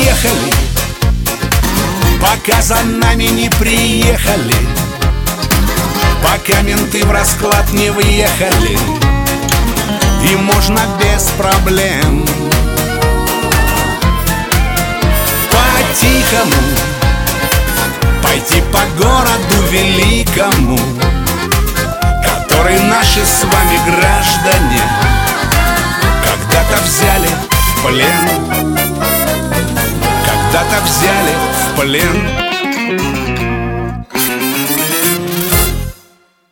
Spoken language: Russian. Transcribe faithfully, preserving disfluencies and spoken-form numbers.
уехали, пока за нами не приехали, пока менты в расклад не въехали, и можно без проблем по-тихому пойти по городу великому, который наши с вами граждане когда-то взяли в плен, когда-то взяли в плен.